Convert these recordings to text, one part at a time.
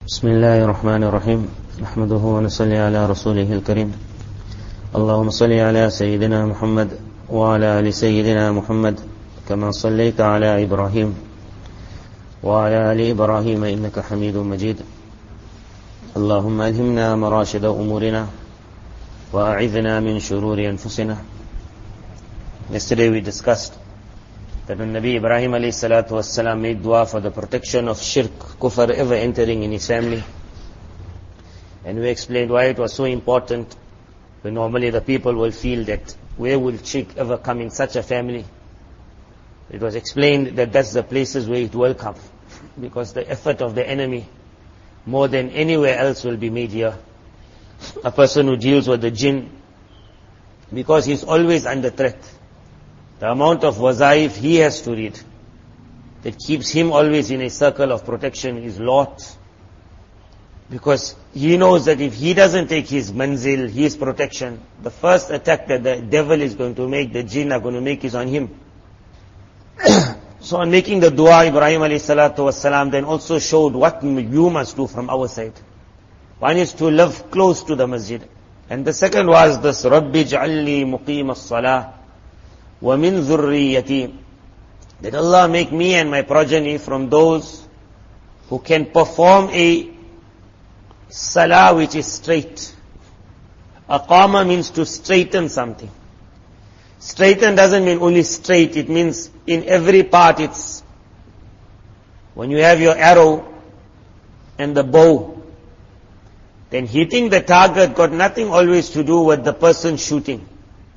بسم الله الرحمن الرحيم نحمده ونصلي على رسوله الكريم اللهم صل على سيدنا محمد وعلى آل سيدنا محمد كما صليت على إبراهيم وعلى آل إبراهيم إنك حميد مجيد اللهم ألهمنا مراشد أمورنا وأعذنا من شرور أنفسنا. Yesterday we discussed that when Nabi Ibrahim alayhi salatu wassalam made dua for the protection of shirk, kufr ever entering in his family, and we explained why it was so important, when normally the people will feel that where will shirk ever come in such a family. It was explained that that's the places where it will come, because the effort of the enemy more than anywhere else will be made here. A person who deals with the jinn, because he's always under threat, the amount of wazaif he has to read that keeps him always in a circle of protection is lot. Because he knows that if he doesn't take his manzil, his protection, the first attack that the devil is going to make, the jinn are going to make, is on him. So on making the dua, Ibrahim alayhi salatu wassalam then also showed what you must do from our side. One is to live close to the masjid. And the second was this, Rabbi ja'alli muqim as-salah wa min dhurriyyati, that Allah make me and my progeny from those who can perform a salah which is straight. Aqama means to straighten something. Straighten doesn't mean only straight, it means in every part. It's when you have your arrow and the bow, then hitting the target got nothing always to do with the person shooting.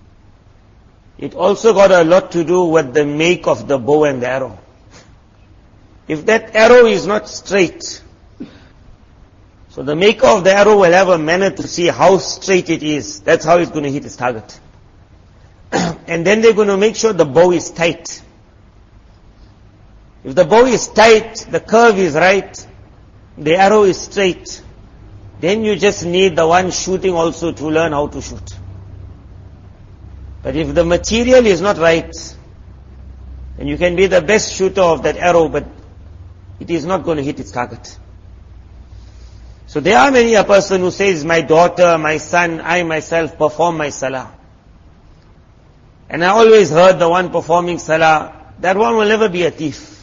It also got a lot to do with the make of the bow and the arrow. If that arrow is not straight, so the maker of the arrow will have a manner to see how straight it is. That's how it's going to hit its target. And then they're going to make sure the bow is tight. If the bow is tight, the curve is right, the arrow is straight, then you just need the one shooting also to learn how to shoot. But if the material is not right, then you can be the best shooter of that arrow, but it is not going to hit its target. So there are many a person who says, my daughter, my son, I myself perform my salah. And I always heard the one performing salah, that one will never be a thief.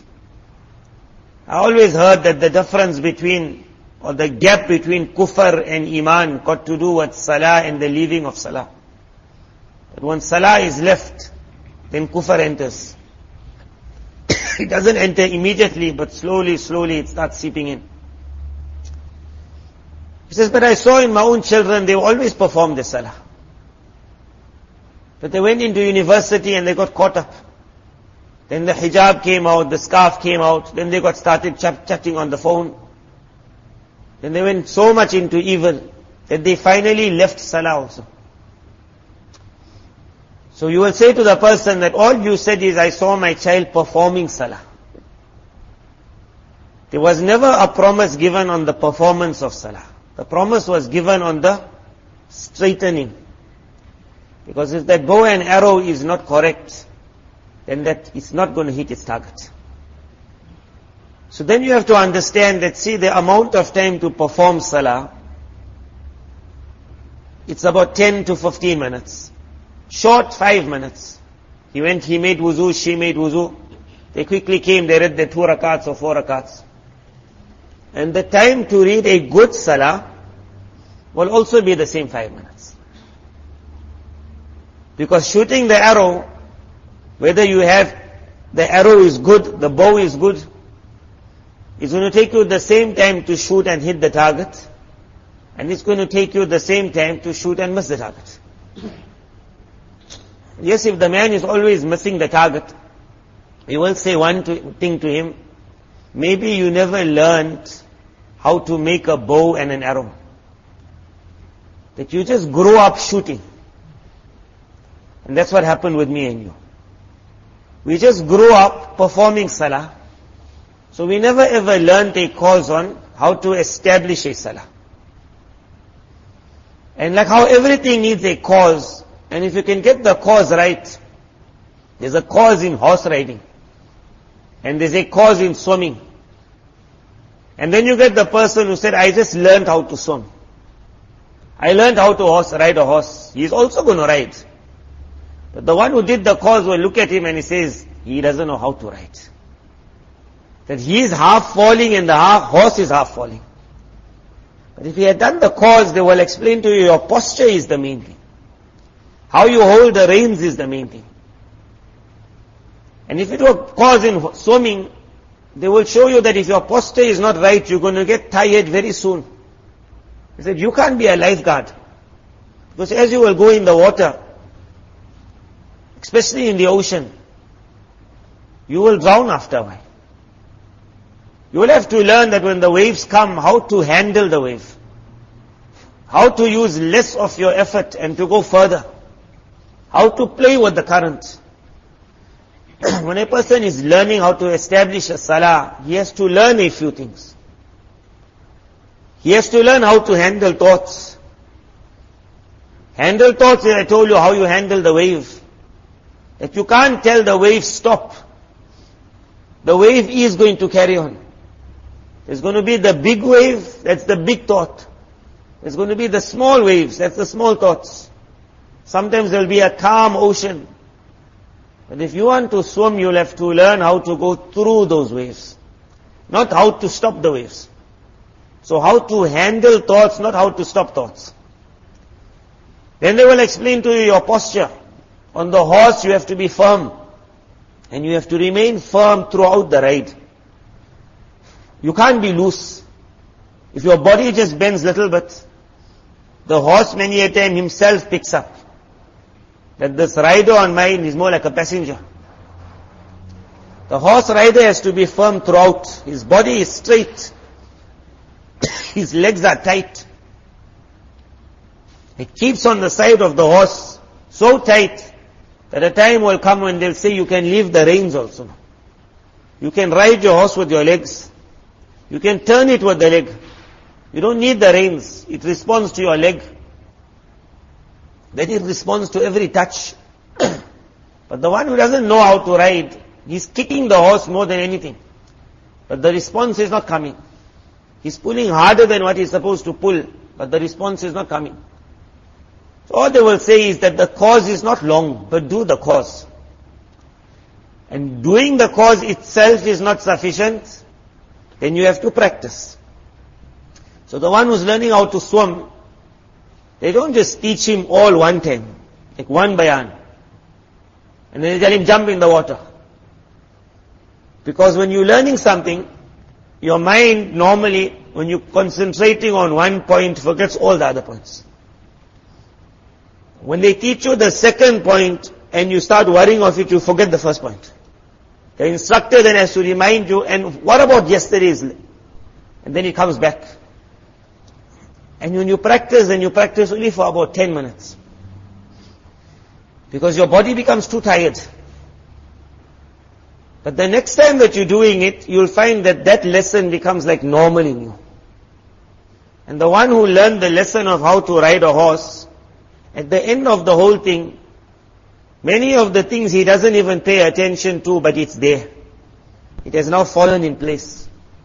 I always heard that the difference between, or the gap between kufr and iman got to do with salah and the leaving of salah. That when salah is left, then kufr enters. It doesn't enter immediately, but slowly it starts seeping in. He says, but I saw in my own children, they always perform the salah. But they went into university and they got caught up. Then the hijab came out, the scarf came out, then they got started chatting on the phone. Then they went so much into evil that they finally left salah also. So you will say to the person that all you said is, I saw my child performing salah. There was never a promise given on the performance of salah. The promise was given on the straightening. Because if that bow and arrow is not correct, then that is not going to hit its target. So then you have to understand that, see, the amount of time to perform salah, it's about 10 to 15 minutes. Short 5 minutes. He went, he made wuzu, she made wuzu. They quickly came, they read the 2 rakats or 4 rakats. And the time to read a good salah will also be the same 5 minutes. Because shooting the arrow, whether you have the arrow is good, the bow is good, it's going to take you the same time to shoot and hit the target, and it's going to take you the same time to shoot and miss the target. Yes, if the man is always missing the target, you will say one thing to him, maybe you never learned how to make a bow and an arrow. That you just grew up shooting. And that's what happened with me and you. We just grew up performing salah. So we never ever learned a cause on how to establish a salah. And like how everything needs a cause, and if you can get the cause right, there's a cause in horse riding, and there's a cause in swimming. And then you get the person who said, I just learned how to swim. I learned how to ride a horse. He's also going to ride. But the one who did the course will look at him and he says, he doesn't know how to ride. That he is half falling and the horse is half falling. But if he had done the course, they will explain to you, your posture is the main thing. How you hold the reins is the main thing. And if it were course in swimming, they will show you that if your posture is not right, you're going to get tired very soon. He said, you can't be a lifeguard. Because as you will go in the water, especially in the ocean, you will drown after a while. You will have to learn that when the waves come, how to handle the wave. How to use less of your effort and to go further. How to play with the current. When a person is learning how to establish a salah, he has to learn a few things. He has to learn how to handle thoughts. Handle thoughts, I told you how you handle the wave. That you can't tell the wave stop. The wave is going to carry on. There's going to be the big wave, that's the big thought. There's going to be the small waves, that's the small thoughts. Sometimes there'll be a calm ocean. But if you want to swim, you'll have to learn how to go through those waves. Not how to stop the waves. So how to handle thoughts, not how to stop thoughts. Then they will explain to you your posture. On the horse you have to be firm. And you have to remain firm throughout the ride. You can't be loose. If your body just bends a little bit, the horse many a time himself picks up that this rider on mine is more like a passenger. The horse rider has to be firm throughout. His body is straight. His legs are tight. It keeps on the side of the horse so tight that a time will come when they'll say you can leave the reins also. You can ride your horse with your legs. You can turn it with the leg. You don't need the reins. It responds to your leg. Then it responds to every touch. But the one who doesn't know how to ride, he's kicking the horse more than anything. But the response is not coming. He's pulling harder than what he's supposed to pull, but the response is not coming. So all they will say is that the cause is not long, but do the cause. And doing the cause itself is not sufficient, then you have to practice. So the one who's learning how to swim, they don't just teach him all one time, like one bayan. And then they tell him jump in the water. Because when you're learning something, your mind normally, when you're concentrating on one point, forgets all the other points. When they teach you the second point and you start worrying of it, you forget the first point. The instructor then has to remind you, and what about yesterday's? And then he comes back. And when you practice, then you practice only for about 10 minutes. Because your body becomes too tired. But the next time that you're doing it, you'll find that that lesson becomes like normal in you. And the one who learned the lesson of how to ride a horse, at the end of the whole thing, many of the things he doesn't even pay attention to, but it's there. It has now fallen in place.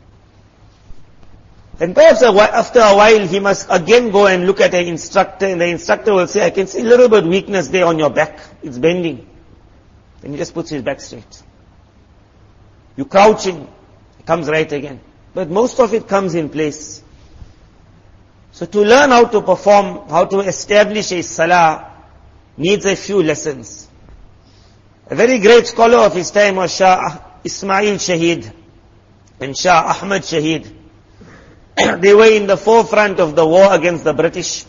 And perhaps after a while, he must again go and look at an instructor, and the instructor will say, I can see a little bit of weakness there on your back. It's bending. Then he just puts his back straight. You're crouching. It comes right again. But most of it comes in place. So to learn how to perform, how to establish a salah, needs a few lessons. A very great scholar of his time was Shah Ismail Shahid and Shah Ahmad Shahid. They were in the forefront of the war against the British.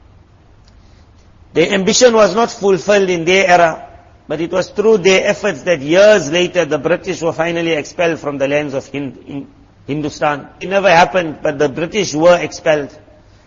Their ambition was not fulfilled in their era, but it was through their efforts that years later the British were finally expelled from the lands of Hindustan. It never happened, but the British were expelled.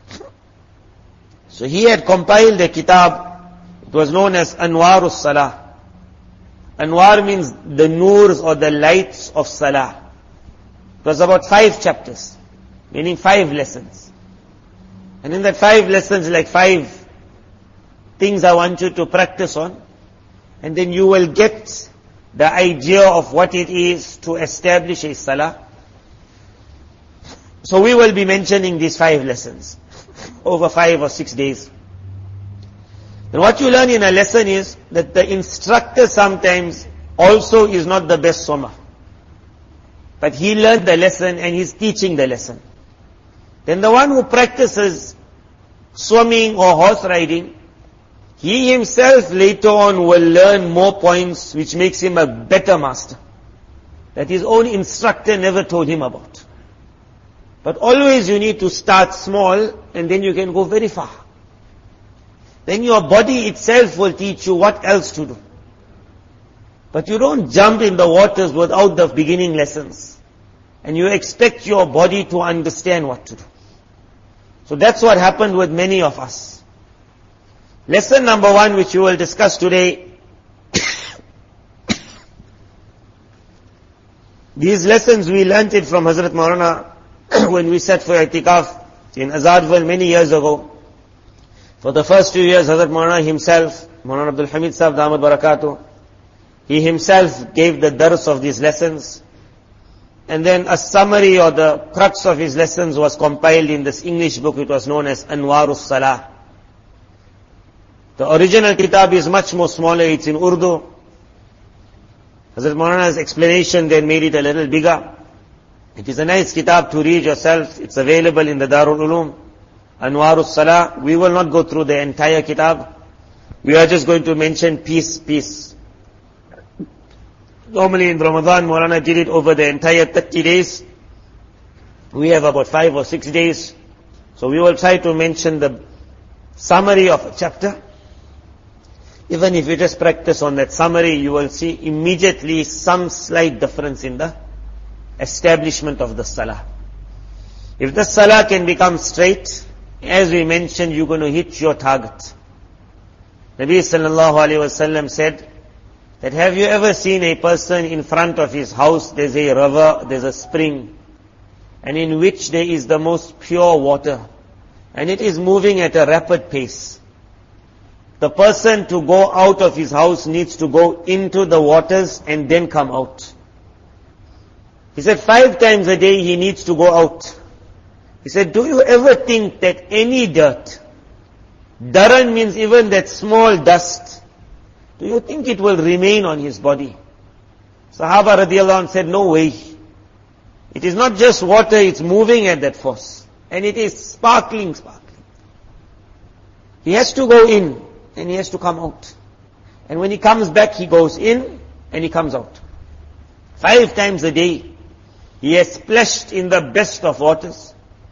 So he had compiled a kitab. It was known as Anwarus Salah. Anwar means the noors or the lights of Salah. It was about 5 chapters, meaning 5 lessons. And in that 5 lessons, like 5 things I want you to practice on, and then you will get the idea of what it is to establish a salah. So we will be mentioning these 5 lessons over 5 or 6 days. And what you learn in a lesson is that the instructor sometimes also is not the best swimmer. But he learned the lesson and he's teaching the lesson. Then the one who practices swimming or horse riding, he himself later on will learn more points which makes him a better master, that his own instructor never told him about. But always you need to start small and then you can go very far. Then your body itself will teach you what else to do. But you don't jump in the waters without the beginning lessons. And you expect your body to understand what to do. So that's what happened with many of us. Lesson number 1, which we will discuss today. These lessons we learnt it from Hazrat Maulana when we sat for i'tikaf in Azadville many years ago. For the first 2 years, Hazrat Maulana himself, Maulana Abdul Hamid Sahib Damat Barakatuh, he himself gave the dars of these lessons. And then a summary or the crux of his lessons was compiled in this English book. It was known as Anwarus Salah. The original kitab is much more smaller. It's in Urdu. Hazrat Maulana's explanation then made it a little bigger. It is a nice kitab to read yourself. It's available in the Darul Ulum. Anwarus Salah. We will not go through the entire kitab. We are just going to mention piece. Normally in Ramadan, Maulana did it over the entire 30 days. We have about 5 or 6 days. So we will try to mention the summary of a chapter. Even if you just practice on that summary, you will see immediately some slight difference in the establishment of the salah. If the salah can become straight, as we mentioned, you're going to hit your target. Nabi sallallahu alaihi wasallam said that, have you ever seen a person in front of his house, there's a river, there's a spring, and in which there is the most pure water, and it is moving at a rapid pace. The person to go out of his house needs to go into the waters and then come out. He said 5 times a day he needs to go out. He said, do you ever think that any dirt, daran means even that small dust, do you think it will remain on his body? Sahaba radiallahu anh said, no way. It is not just water, it's moving at that force. And it is sparkling. He has to go in and he has to come out. And when he comes back, he goes in and he comes out. 5 times a day, he has splashed in the best of waters.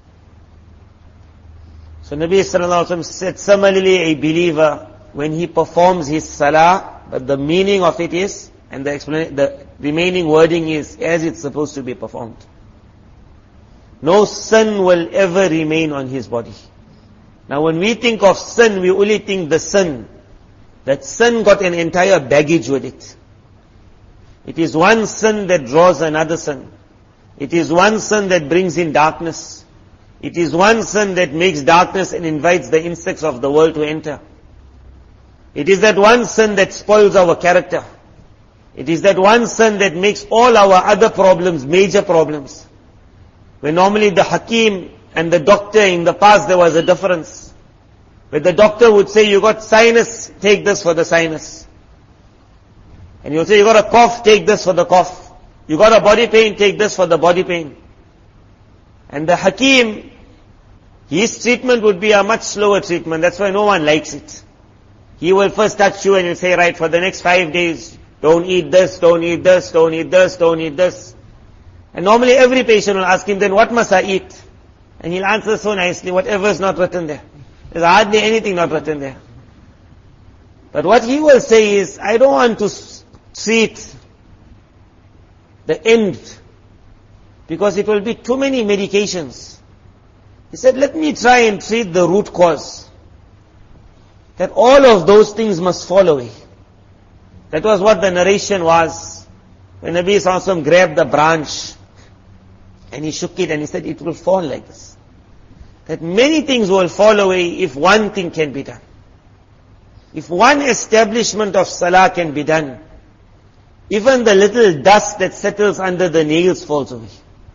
So Nabi sallallahu alaihi wasallam said, similarly a believer, when he performs his salah, but the meaning of it is, and the remaining wording is, as it's supposed to be performed. No sin will ever remain on his body. Now when we think of sin, we only think the sin. That sin got an entire baggage with it. It is one sin that draws another sin. It is one sin that brings in darkness. It is one sin that makes darkness and invites the insects of the world to enter. It is that one sin that spoils our character. It is that one sin that makes all our other problems major problems. When normally the Hakim and the doctor, in the past there was a difference. Where the doctor would say, you got sinus, take this for the sinus. And he would say, you got a cough, take this for the cough. You got a body pain, take this for the body pain. And the Hakim, his treatment would be a much slower treatment. That's why no one likes it. He will first touch you and he'll say, right, for the next 5 days, don't eat this, don't eat this, don't eat this, don't eat this. And normally every patient will ask him, then what must I eat? And he'll answer so nicely, whatever is not written there. There's hardly anything not written there. But what he will say is, I don't want to treat the end, because it will be too many medications. He said, let me try and treat the root cause. That all of those things must fall away. That was what the narration was. When Nabi Sallallahu Alaihi Wasallam grabbed the branch and he shook it and he said, it will fall like this. That many things will fall away if one thing can be done. If one establishment of salah can be done, even the little dust that settles under the nails falls away.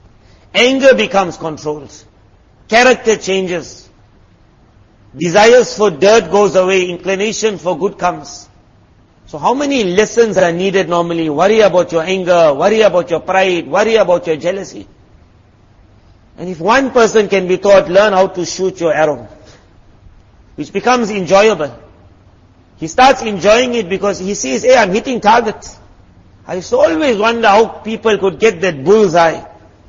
Anger becomes controlled. Character changes. Desires for dirt goes away. Inclination for good comes. So how many lessons are needed normally? Worry about your anger, worry about your pride, worry about your jealousy. And if one person can be taught, learn how to shoot your arrow, which becomes enjoyable. He starts enjoying it because he sees, hey, I'm hitting targets. I used to always wonder how people could get that bullseye.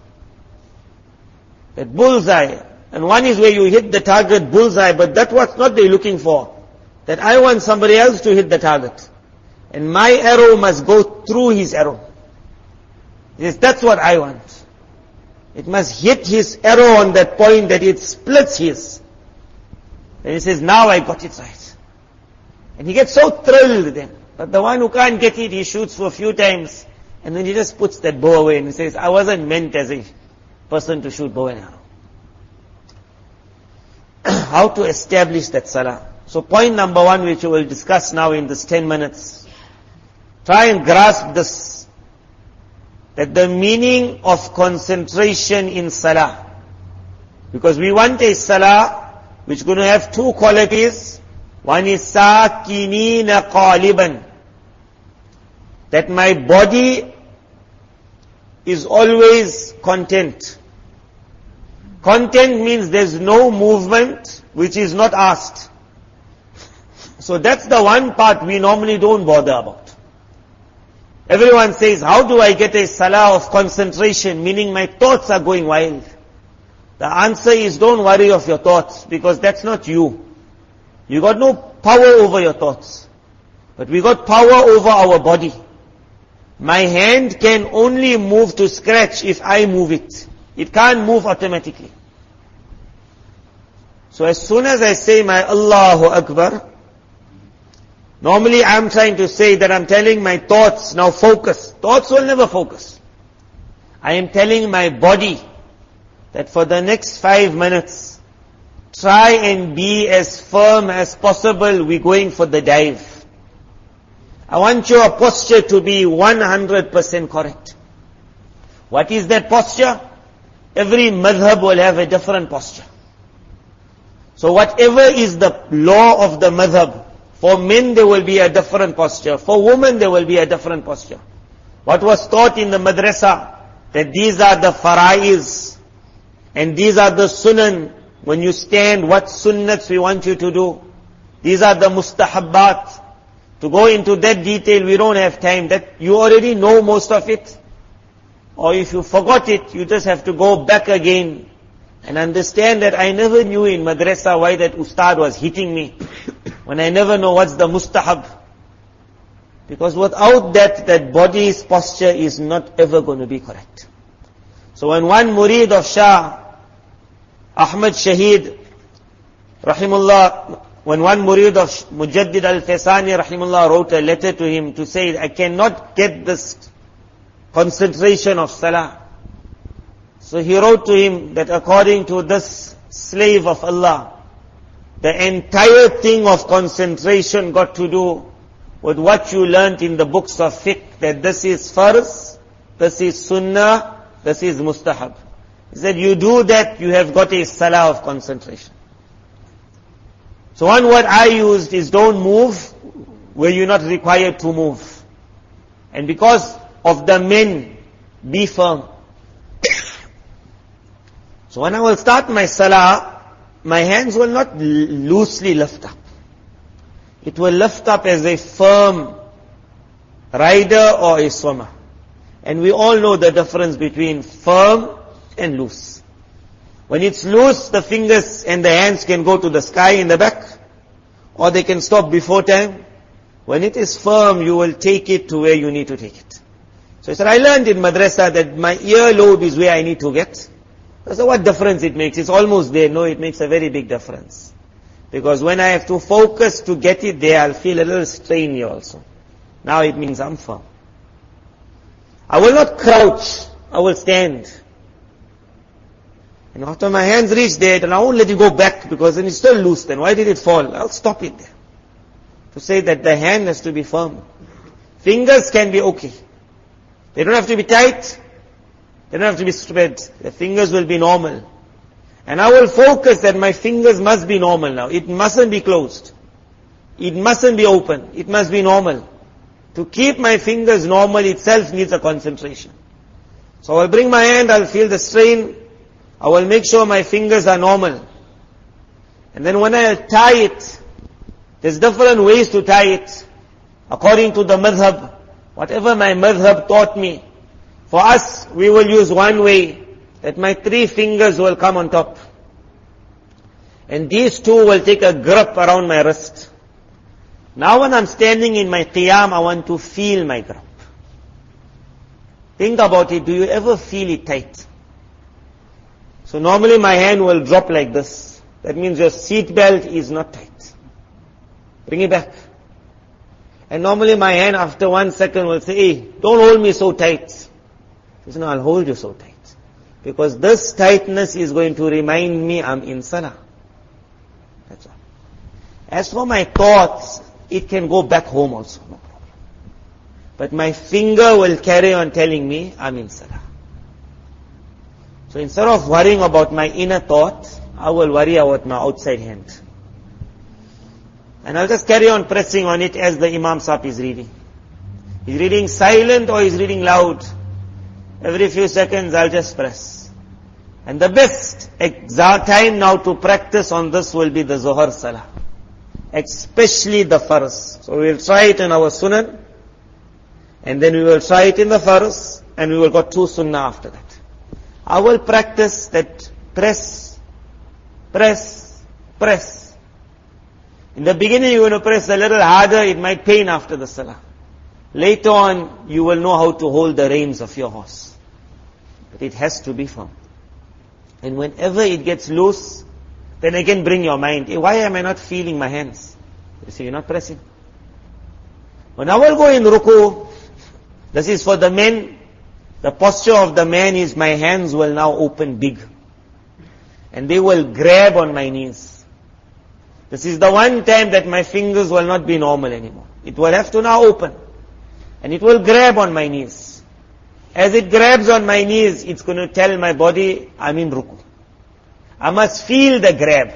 That bullseye. And one is where you hit the target bullseye, but that's what's not they're looking for. That I want somebody else to hit the target. And my arrow must go through his arrow. Yes, that's what I want. It must hit his arrow on that point that it splits his. And he says, now I got it right. And he gets so thrilled then. But the one who can't get it, he shoots for a few times. And then he just puts that bow away and he says, I wasn't meant as a person to shoot bow and arrow. How to establish that salah. So point number one, which we will discuss now in this 10 minutes. Try and grasp this. That the meaning of concentration in salah. Because we want a salah which is going to have two qualities. One is sakinina qaliban. That my body is always content. Content means there's no movement which is not asked. So that's the one part we normally don't bother about. Everyone says, how do I get a salah of concentration, meaning my thoughts are going wild? The answer is, don't worry of your thoughts, because that's not you. You got no power over your thoughts. But we got power over our body. My hand can only move to scratch if I move it. It can't move automatically. So as soon as I say my Allahu Akbar, normally I'm trying to say that I'm telling my thoughts, now focus. Thoughts will never focus. I am telling my body that for the next 5 minutes, try and be as firm as possible. We're going for the dive. I want your posture to be 100% correct. What is that posture? Every madhab will have a different posture. So whatever is the law of the madhab, for men there will be a different posture. For women there will be a different posture. What was taught in the madrasa, that these are the faraiz, and these are the sunan. When you stand, what sunnats we want you to do. These are the mustahabbat. To go into that detail, we don't have time. That you already know most of it. Or if you forgot it, you just have to go back again and understand that I never knew in madrasa why that ustad was hitting me when I never know what's the mustahab. Because without that, that body's posture is not ever going to be correct. So when one murid of Shah Ahmad Shaheed rahimullah, when one murid of Mujaddid al-Faisani rahimullah wrote a letter to him to say, I cannot get this concentration of salah. So he wrote to him that according to this slave of Allah, the entire thing of concentration got to do with what you learnt in the books of fiqh, that this is farz, this is sunnah, this is mustahab. He said, you do that, you have got a salah of concentration. So one word I used is don't move where you're not required to move. And because of the men, be firm. So when I will start my salah, my hands will not loosely lift up. It will lift up as a firm rider or a swimmer. And we all know the difference between firm and loose. When it's loose, the fingers and the hands can go to the sky in the back, or they can stop before time. When it is firm, you will take it to where you need to take it. So he said, I learned in madrasa that my earlobe is where I need to get. So what difference it makes? It's almost there. No, it makes a very big difference. Because when I have to focus to get it there, I'll feel a little strain here also. Now it means I'm firm. I will not crouch. I will stand. And after my hands reach there, then I won't let it go back, because then it's still loose. Then why did it fall? I'll stop it there. To say that the hand has to be firm. Fingers can be okay. They don't have to be tight. They don't have to be spread. The fingers will be normal. And I will focus that my fingers must be normal now. It mustn't be closed. It mustn't be open. It must be normal. To keep my fingers normal itself needs a concentration. So I'll bring my hand, I'll feel the strain. I will make sure my fingers are normal. And then when I tie it, there's different ways to tie it. According to the madhab, whatever my madhab taught me. For us, we will use one way, that my 3 fingers will come on top. And these 2 will take a grip around my wrist. Now when I'm standing in my qiyam, I want to feel my grip. Think about it, do you ever feel it tight? So normally my hand will drop like this. That means your seat belt is not tight. Bring it back. And normally my hand after 1 second will say, hey, don't hold me so tight. He says, no, I'll hold you so tight. Because this tightness is going to remind me I'm in salah. That's all. As for my thoughts, it can go back home also, no problem. But my finger will carry on telling me I'm in salah. So instead of worrying about my inner thought, I will worry about my outside hand. And I'll just carry on pressing on it as the Imam Sahib is reading. He's reading silent or he's reading loud. Every few seconds I'll just press. And the best time now to practice on this will be the Zuhr Salah. Especially the Farz. So we'll try it in our Sunan. And then we will try it in the Farz. And we will go 2 Sunnah after that. I will practice that press, press, press. In the beginning you want to press a little harder, it might pain after the Salah. Later on, you will know how to hold the reins of your horse. But it has to be firm. And whenever it gets loose, then again bring your mind, hey, why am I not feeling my hands? You see, you're not pressing. When I will go in ruku, this is for the men, the posture of the man is my hands will now open big. And they will grab on my knees. This is the one time that my fingers will not be normal anymore. It will have to now open. And it will grab on my knees. As it grabs on my knees, it's going to tell my body, I'm in ruku. I must feel the grab.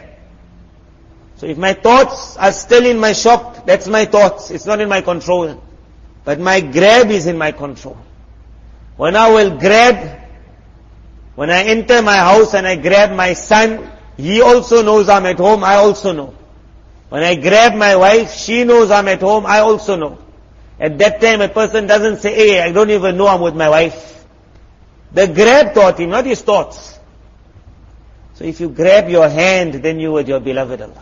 So if my thoughts are still in my shop, that's my thoughts. It's not in my control. But my grab is in my control. When I will grab, when I enter my house and I grab my son, he also knows I'm at home, I also know. When I grab my wife, she knows I'm at home, I also know. At that time a person doesn't say, hey, I don't even know I'm with my wife. The grab taught him, not his thoughts. So if you grab your hand, then you with your beloved Allah.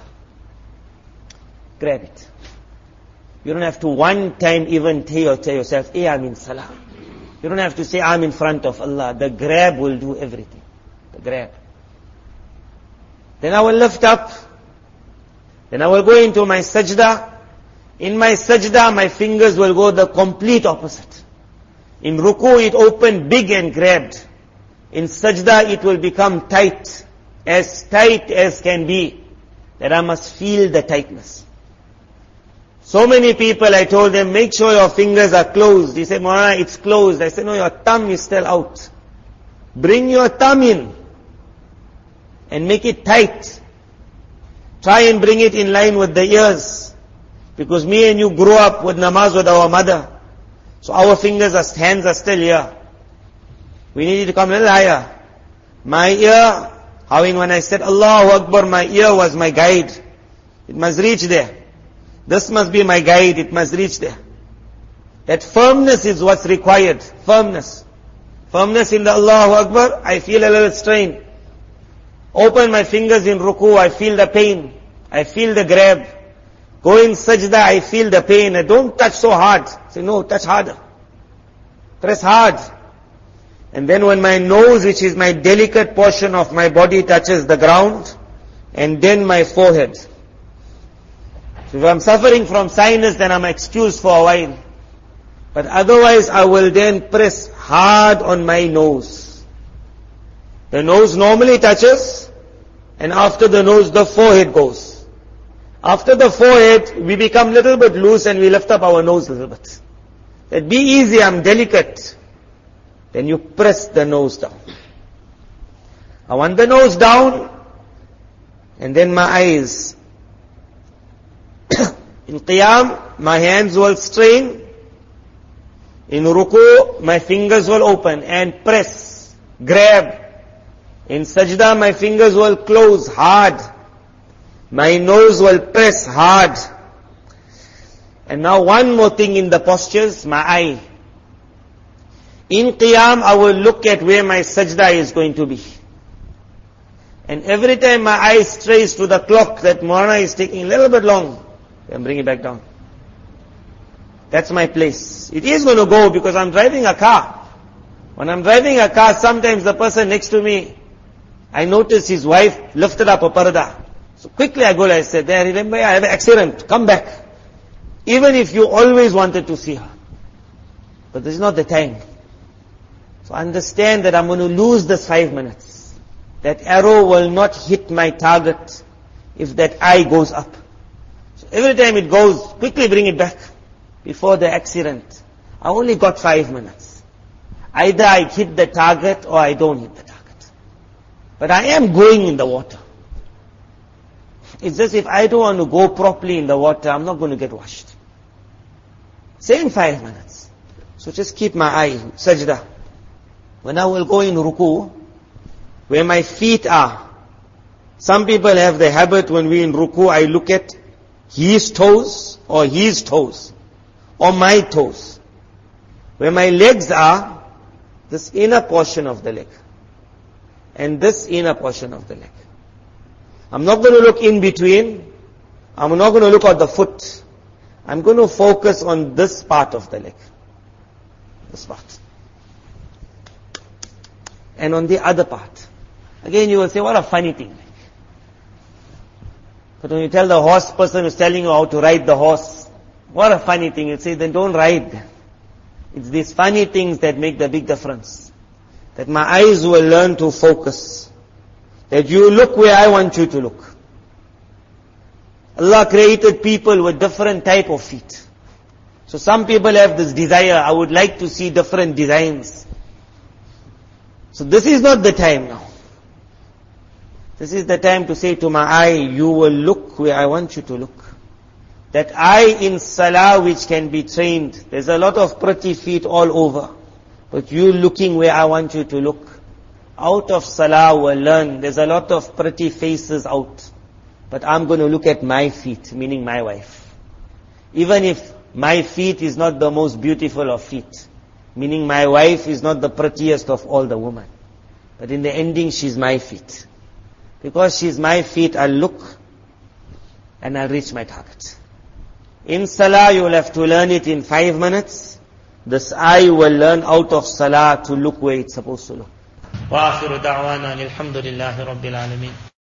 Grab it. You don't have to one time even tell yourself, hey, I'm in salah. You don't have to say, I'm in front of Allah. The grab will do everything. The grab. Then I will lift up. Then I will go into my sajda. In my sajda, my fingers will go the complete opposite. In ruku, it opened big and grabbed. In sajda, it will become tight as can be. That I must feel the tightness. So many people, I told them, make sure your fingers are closed. He said, Maulana, it's closed. I said, no, your thumb is still out. Bring your thumb in and make it tight. Try and bring it in line with the ears. Because me and you grew up with namaz with our mother. So our hands are still here. We need it to come a little higher. My ear, when I said Allahu Akbar, my ear was my guide. It must reach there. This must be my guide, it must reach there. That firmness is what's required. Firmness. Firmness in the Allahu Akbar, I feel a little strain. Open my fingers in ruku, I feel the pain. I feel the grab. Go in sajda, I feel the pain. I don't touch so hard. Say, no, touch harder. Press hard. And then when my nose, which is my delicate portion of my body, touches the ground, and then my forehead. So if I'm suffering from sinus, then I'm excused for a while. But otherwise, I will then press hard on my nose. The nose normally touches, and after the nose, the forehead goes. After the forehead, we become a little bit loose and we lift up our nose a little bit. That be easy, I'm delicate. Then you press the nose down. I want the nose down, and then my eyes. In qiyam, my hands will strain. In ruku, my fingers will open and press, grab. In sajda, my fingers will close hard. My nose will press hard. And now one more thing in the postures, my eye. In qiyam, I will look at where my sajda is going to be. And every time my eye strays to the clock that Maulana is taking a little bit long, then bring it back down. That's my place. It is going to go because I'm driving a car. When I'm driving a car, sometimes the person next to me, I notice his wife lifted up a parda. So quickly I go, I said, there, remember, I have an accident, come back. Even if you always wanted to see her. But this is not the time. So understand that I'm going to lose this 5 minutes. That arrow will not hit my target if that eye goes up. So every time it goes, quickly bring it back before the accident. I only got 5 minutes. Either I hit the target or I don't hit the target. But I am going in the water. It's just if I don't want to go properly in the water, I'm not going to get washed. Same 5 minutes. So just keep my eye, sajda. When I will go in ruku, where my feet are. Some people have the habit when we in ruku, I look at his toes or my toes. Where my legs are, this inner portion of the leg. And this inner portion of the leg. I'm not going to look in between. I'm not going to look at the foot. I'm going to focus on this part of the leg. This part. And on the other part. Again you will say, what a funny thing. But when you tell the horse person who's telling you how to ride the horse, what a funny thing. You say, then don't ride. It's these funny things that make the big difference. That my eyes will learn to focus. That you look where I want you to look. Allah created people with different type of feet. So some people have this desire, I would like to see different designs. So this is not the time now. This is the time to say to my eye, you will look where I want you to look. That eye in salah which can be trained. There's a lot of pretty feet all over. But you looking where I want you to look. Out of salah will learn. There's a lot of pretty faces out. But I'm going to look at my feet, meaning my wife. Even if my feet is not the most beautiful of feet. Meaning my wife is not the prettiest of all the women. But in the ending, she's my feet. Because she's my feet, I'll look and I'll reach my target. In salah, you will have to learn it in 5 minutes. This eye will learn out of salah to look where it's supposed to look. وآخر دعوانا الحمد لله رب العالمين